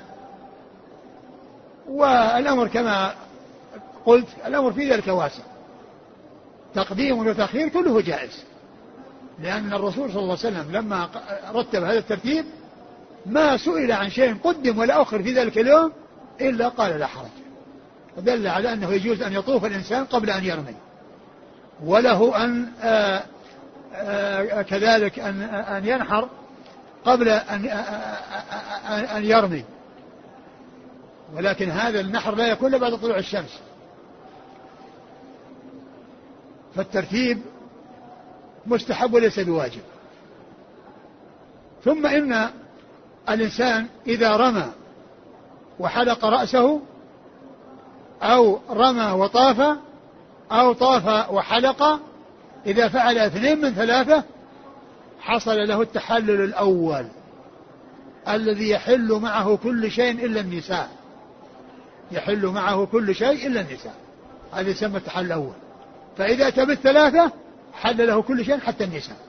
والأمر كما قلت الأمر في ذلك واسع، تقديم وتأخير كله جائز، لأن الرسول صلى الله عليه وسلم لما رتب هذا الترتيب ما سئل عن شيء قدم ولا أخر في ذلك اليوم إلا قال لا حرج، ودل على أنه يجوز أن يطوف الإنسان قبل أن يرمي، وله أن آآ آآ كذلك أن, أن ينحر قبل أن, أن يرمي، ولكن هذا النحر لا يكون بعد طلوع الشمس. فالترتيب مستحب وليس بواجب. ثم إن الإنسان إذا رمى وحلق رأسه أو رمى وطاف أو طاف وحلق، إذا فعل اثنين من ثلاثة حصل له التحلل الأول الذي يحل معه كل شيء إلا النساء، يحل معه كل شيء إلا النساء، هذا يسمى التحلل الأول. فإذا أتى بالثلاثة حل له كل شيء حتى النساء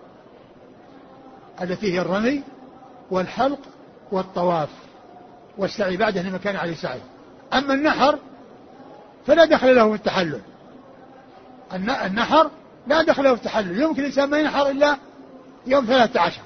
التي هي الرمي والحلق والطواف والسعي بعده لما كان عليه سعي. أما النحر فلا دخل له في التحلل، النحر لا دخل له في التحلل، يمكن الإنسان ما ينحر إلا يوم ثلاثة عشر،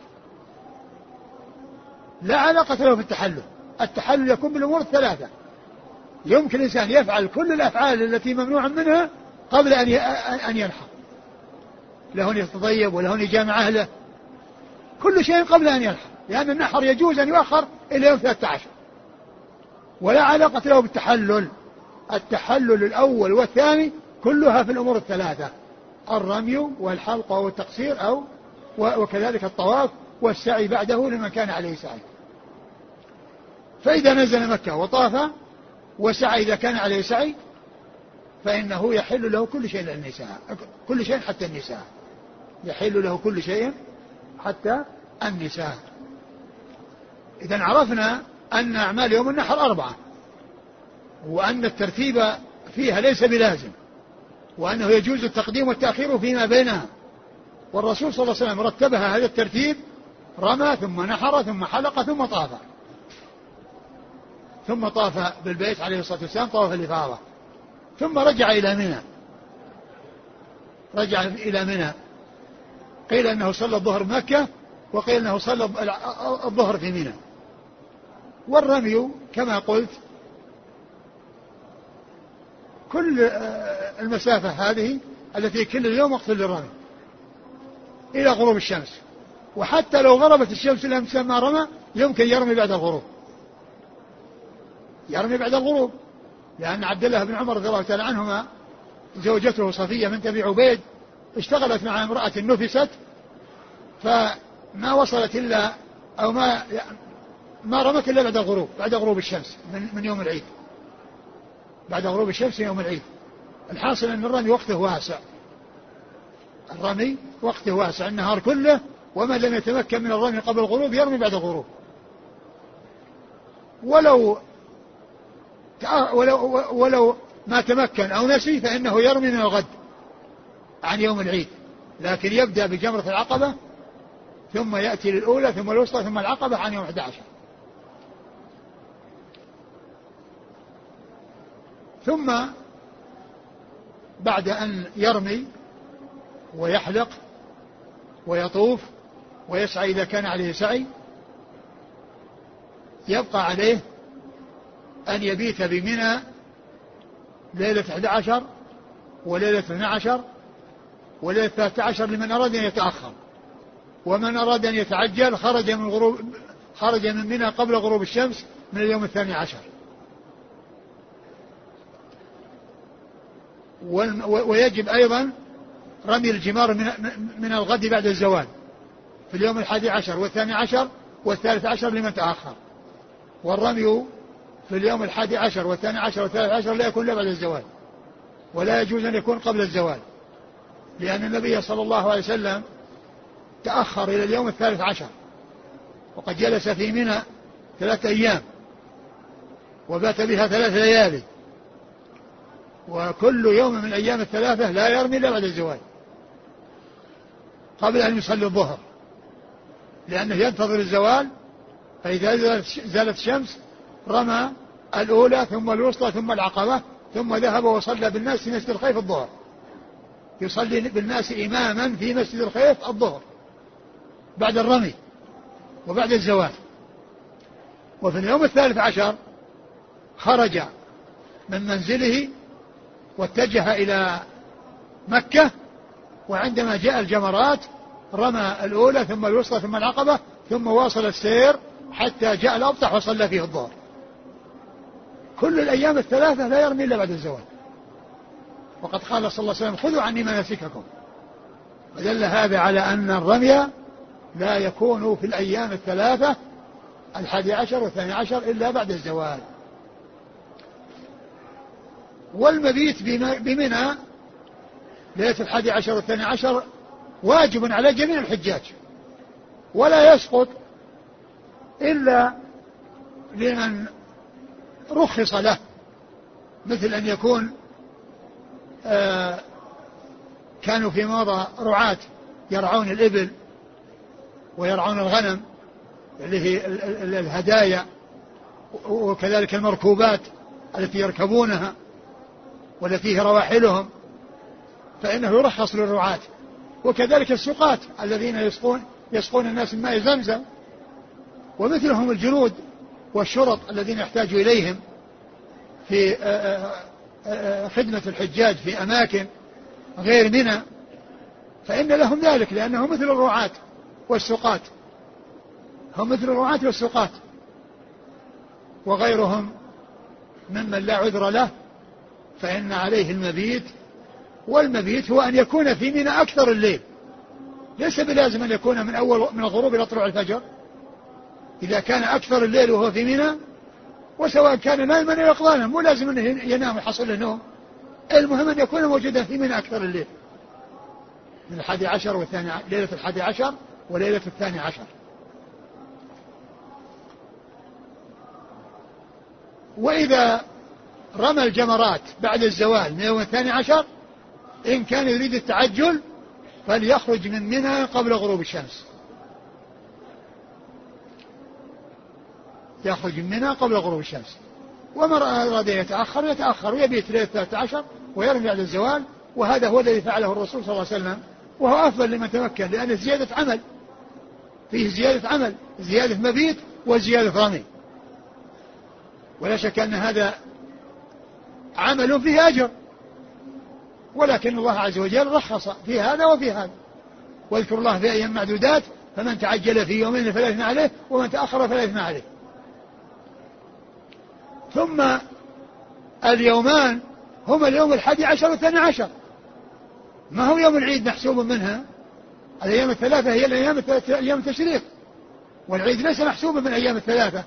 لا علاقة له في التحلل. التحلل يكون بالأمور الثلاثة، يمكن الإنسان يفعل كل الأفعال التي ممنوع منها قبل أن ينحر، له أن يتطيب وله أن يجامع أهله، كل شيء قبل أن ينحر، لأن النحر يجوز أن يؤخر إلى يوم ثلاثة عشر ولا علاقة له بالتحلل. التحلل الأول والثاني كلها في الأمور الثلاثة، الرمي والحلق والتقصير أو وكذلك الطواف والسعي بعده لمن كان عليه سعي. فإذا نزل مكة وطاف وسعى إذا كان عليه سعي فإنه يحل له كل شيء للنساء، كل شيء حتى النساء، يحل له كل شيء حتى النساء. إذن عرفنا أن أعمال يوم النحر أربعة، وأن الترتيب فيها ليس بلازم، وأنه يجوز التقديم والتأخير فيما بينها، والرسول صلى الله عليه وسلم رتبها هذا الترتيب: رمى ثم نحر ثم حلق ثم طاف، ثم طاف بالبيت عليه الصلاة والسلام طواف الإفاضة، ثم رجع إلى منى، رجع إلى منى. قيل أنه صلى الظهر بمكة، وقيل أنه صلى الظهر في منى. والرمي كما قلت كل المسافة هذه التي كل اليوم وقت للرمي إلى غروب الشمس، وحتى لو غربت الشمس الأمس ما رمى يمكن يرمي بعد الغروب، يرمي بعد الغروب، لأن عبد الله بن عمر رضي الله تعالى عنهما زوجته صفية بنت أبي عبيد اشتغلت مع امرأة نفست، فما وصلت إلا أو ما ما رمت إلا بعد الغروب، بعد غروب الشمس من, من يوم العيد، بعد غروب الشمس يوم العيد. الحاصل أن الرمي وقته واسع، الرمي وقته واسع النهار كله، ومن لم يتمكن من الرمي قبل الغروب يرمي بعد الغروب. ولو ولو, ولو ما تمكن أو نسي فإنه يرمي من الغد عن يوم العيد، لكن يبدأ بجمرة العقبة ثم يأتي للأولى ثم الوسطى ثم العقبة عن يوم أحد عشر. ثم بعد أن يرمي ويحلق ويطوف ويسعى إذا كان عليه سعي، يبقى عليه أن يبيت بمنى ليلة أحد عشر وليلة اثني عشر وليلة ثلاثة عشر لمن أراد أن يتأخر، ومن أراد أن يتعجل خرج من غروب خرج من منى قبل غروب الشمس من اليوم الثاني عشر. ويجب أيضا رمي الجمار من, من الغد بعد الزوال في اليوم الحادي عشر والثاني عشر والثالث عشر لمن تأخر، والرمي في اليوم الحادي عشر والثاني عشر والثالث عشر لا يكون إلا بعد الزوال، ولا يجوز أن يكون قبل الزوال، لأن النبي صلى الله عليه وسلم تأخر إلى اليوم الثالث عشر، وقد جلس في منى ثلاثة أيام وبات بها ثلاث ليالي، وكل يوم من الأيام الثلاثة لا يرمي إلا بعد الزوال قبل أن يصلي الظهر. لأنه ينتظر الزوال، فإذا زالت الشمس رمى الأولى ثم الوسطى ثم العقبة، ثم ذهب وصلى بالناس في مسجد الخيف الظهر، يصلي بالناس إماما في مسجد الخيف الظهر بعد الرمي وبعد الزوال. وفي اليوم الثالث عشر خرج من منزله واتجه إلى مكة، وعندما جاء الجمرات رمى الأولى ثم الوسطى ثم العقبة، ثم واصل السير حتى جاء الأبطح وصلى فيه الظهر. كل الأيام الثلاثة لا يرمي إلا بعد الزوال. وقد قال صلى الله عليه وسلم: خذوا عني مناسككم. ودل هذا على أن الرمي لا يكون في الأيام الثلاثة الحادي عشر والثاني عشر إلا بعد الزوال. والمبيت بمنى ليلة الحادي عشر والثاني عشر واجب على جميع الحجاج، ولا يسقط إلا لمن رخص له، مثل أن يكون آه كانوا في ماضى رعاة يرعون الإبل ويرعون الغنم اللي هي الهدايا، وكذلك المركوبات التي يركبونها والتي هي رواحلهم، فإنه يرخص للرعاة. وكذلك السقاة الذين يسقون يسقون الناس من ماء زمزم، ومثلهم الجنود والشرط الذين يحتاجوا إليهم في خدمة الحجاج في أماكن غير منى، فإن لهم ذلك، لأنهم مثل الرعاة والسقاة، هم مثل الرعاة والسقاة وغيرهم ممن لا عذر له، فإن عليه المبيت. والمبيت هو أن يكون في منى أكثر الليل، ليس بلازم أن يكون من أول من الغروب إلى طلوع الفجر. إذا كان أكثر الليل وهو في منى، وسواء كان نائما أو يقظانا، مو لازم أنه ينام ويحصل له نوم، المهم أن يكون موجودا في منى أكثر الليل، من الحادي عشر والثاني، ليلة الحادي عشر وليلة الثاني عشر. وإذا رمى الجمرات بعد الزوال من يوم الثاني عشر، إن كان يريد التعجل فليخرج من منى قبل غروب الشمس، يخرج من منى قبل غروب الشمس. ومن أراد يتأخر يتأخر ويبيت ليلة الثالث عشر ويرمي بعد الزوال، وهذا هو الذي فعله الرسول صلى الله عليه وسلم، وهو أفضل لمن تمكن، لأنه زيادة عمل، فيه زيادة عمل، زيادة مبيت وزيادة رمي، ولا شك أن هذا عمل فيه أجر، ولكن الله عز وجل رخص في هذا وفي هذا. واذكر الله في أيام معدودات، فمن تعجل في يومين فلا إثم عليه ومن تأخر فلا إثم عليه. ثم اليومان هما اليوم الحادي عشر والثاني عشر، ما هو يوم العيد محسوب منها. الأيام الثلاثة هي الأيام أيام التشريق، والعيد ليس محسوبا من أيام الثلاثة.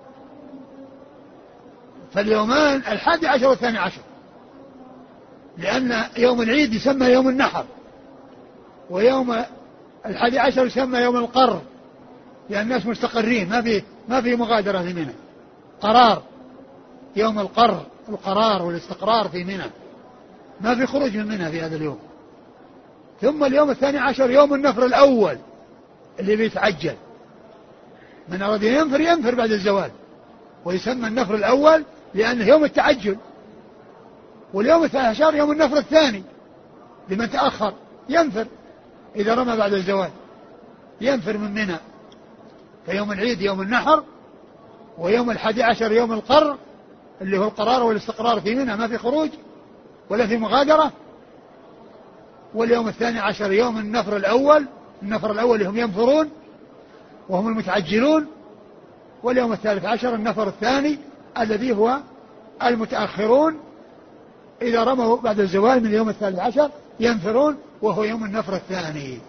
فاليومان الحادي عشر والثاني عشر، لأن يوم العيد يسمى يوم النحر، ويوم الحادي عشر يسمى يوم القر، لأن الناس مستقرين، ما في ما في مغادرة في منى، قرار، يوم القر، القرار والاستقرار في منى، ما في خروج من منى في هذا اليوم. ثم اليوم الثاني عشر يوم النفر الأول اللي بيتعجل، من أراد ينفر ينفر بعد الزوال، ويسمى النفر الأول لأنه يوم التعجل. واليوم الثاني عشر يوم النفر الثاني لمن تأخر ينفر، إذا رمى بعد الزوال ينفر من منى. فيوم العيد يوم النحر، ويوم الحادي عشر يوم القر اللي هو القرار والاستقرار في منى، ما في خروج ولا في مغادرة. واليوم الثاني عشر يوم النفر الأول، النفر الأول هم ينفرون وهم المتعجلون. واليوم الثالث عشر النفر الثاني الذي هو المتأخرون، إذا رموا بعد الزوال من اليوم الثالث عشر ينفرون، وهو يوم النفر الثاني.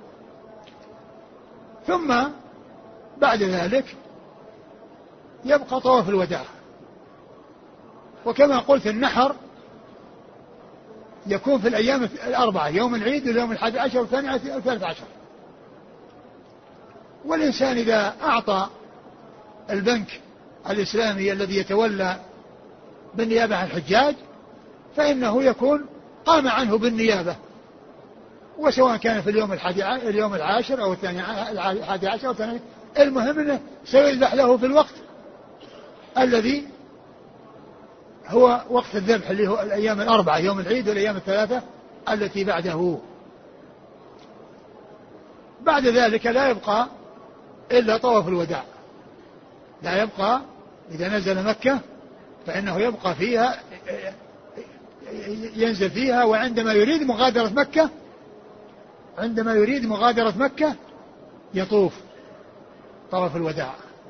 ثم بعد ذلك يبقى طواف الوداع. وكما قلت النحر يكون في الأيام الأربعة، يوم العيد واليوم الحادي عشر والثاني والثالث عشر. والإنسان إذا أعطى البنك الإسلامي الذي يتولى بالنيابة عن الحجاج، فإنه يكون قام عنه بالنيابة، وسواء كان في اليوم الحادي اليوم العاشر أو الثاني الحادي عشر أو الثاني، المهم أنه سيذبح له في الوقت الذي هو وقت الذبح اللي هو الأيام الأربعة، يوم العيد والأيام الثلاثة التي بعده. بعد ذلك لا يبقى إلا طواف الوداع، لا يبقى إذا نزل مكة فإنه يبقى فيها ينزل فيها، وعندما يريد مغادرة مكة عندما يريد مغادرة مكة يطوف طواف الوداع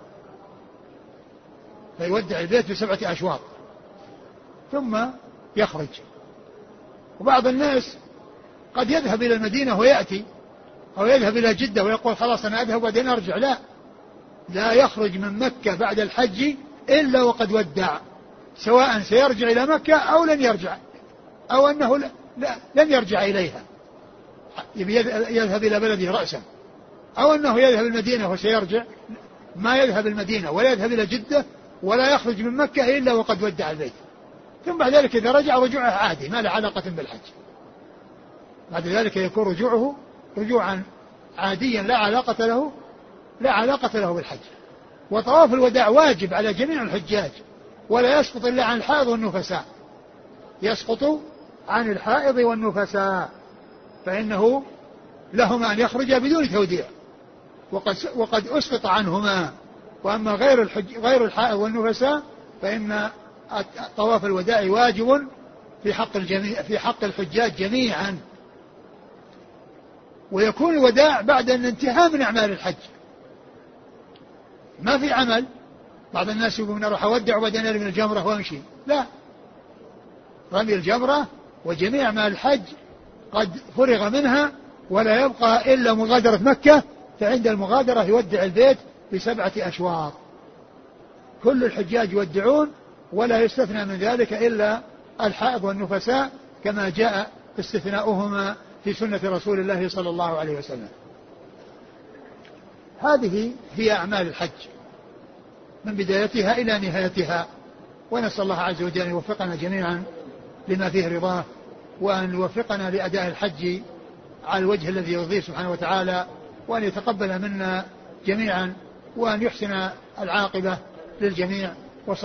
فيودع البيت بسبعة أشواط ثم يخرج. وبعض الناس قد يذهب إلى المدينة ويأتي، أو يذهب إلى جدة ويقول خلاص أنا أذهب وبعدين أرجع. لا لا يخرج من مكة بعد الحج إلا وقد ودع، سواء سيرجع إلى مكة أو لن يرجع، أو أنه لا لا لن يرجع إليها يذهب إلى بلده رأسا، أو أنه يذهب المدينة وسيرجع، ما يذهب المدينة ولا يذهب إلى جدة ولا يخرج من مكة إلا وقد ودع البيت. ثم بعد ذلك إذا رجع رجوعه عادي ما له علاقة بالحج، بعد ذلك يكون رجوعه رجوعا عاديا لا علاقة له لا علاقة له بالحج. وطواف الوداع واجب على جميع الحجاج، ولا يسقط إلا عن الحائض والنفساء، يسقط عن الحائض والنفساء فإنه لهما أن يخرجا بدون توديع، وقد وقد أسقط عنهما. وأما غير الحج غير الحائض والنفساء فإن طواف الوداع واجب في حق الجميع في حق الحجاج جميعا. ويكون الوداع بعد الانتهاء من أعمال الحج، ما في عمل. بعض الناس يقولون أروح أودع وبعدين أرمي الجمرة وأمشي، لا، رمي الجمرة وجميع أعمال الحج قد فرغ منها ولا يبقى إلا مغادرة مكة، فعند المغادرة يودع البيت بسبعة أشواط. كل الحجاج يودعون ولا يستثنى من ذلك إلا الحائض والنفساء كما جاء استثناؤهما في سنة رسول الله صلى الله عليه وسلم. هذه هي أعمال الحج من بدايتها إلى نهايتها، ونسأل الله عز وجل أن يوفقنا جميعا لما فيه رضاه، وأن يوفقنا لأداء الحج على الوجه الذي يرضيه سبحانه وتعالى، وأن يتقبل منا جميعا، وأن يحسن العاقبة للجميع.